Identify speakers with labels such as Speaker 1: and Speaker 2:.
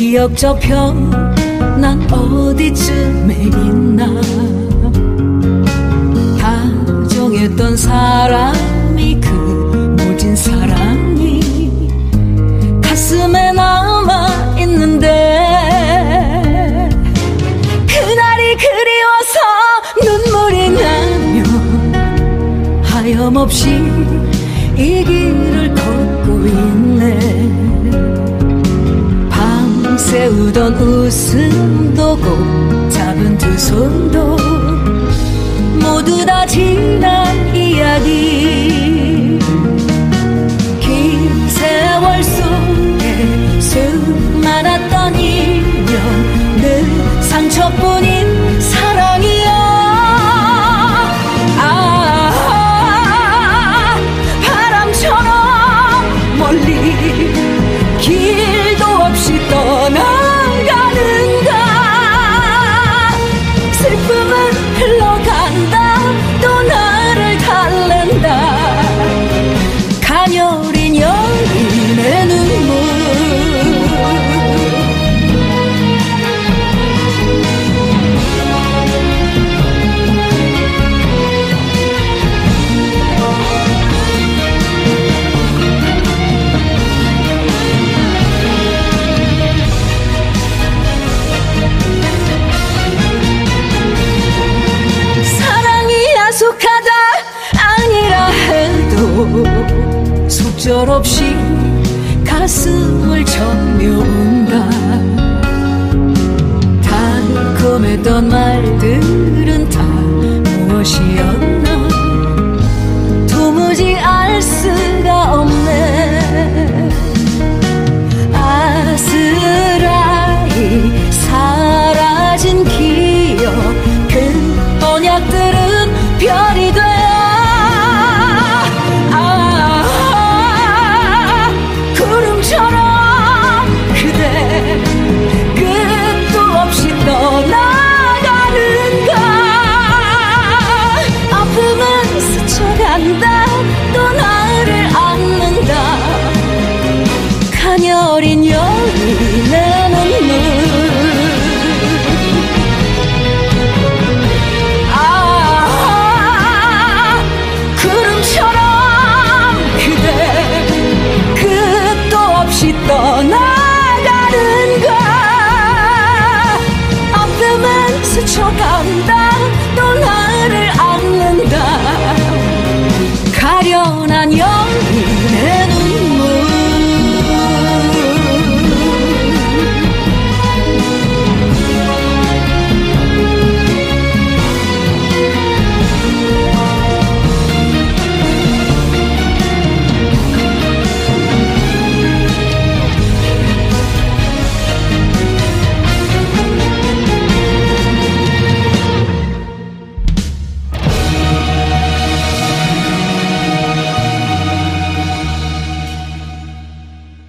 Speaker 1: 기억 저편 난 어디쯤에 있나. 다정했던 사람이 그 모진 사랑이 가슴에 남아있는데 그날이 그리워서 눈물이 나면 하염없이 이 길을 걷고 있네. 세우던 웃음도 꼭 잡은 두 손도 모두 다 지난 이야기. 긴 세월 속에 수많았던 인연 늘 상처뿐인 사랑이야. 바람처럼 멀리 길도 없이 떠나가는가. 슬픔은 흘러간다 또 나를 달랜다. 가녀린 여인의 눈물. 속절없이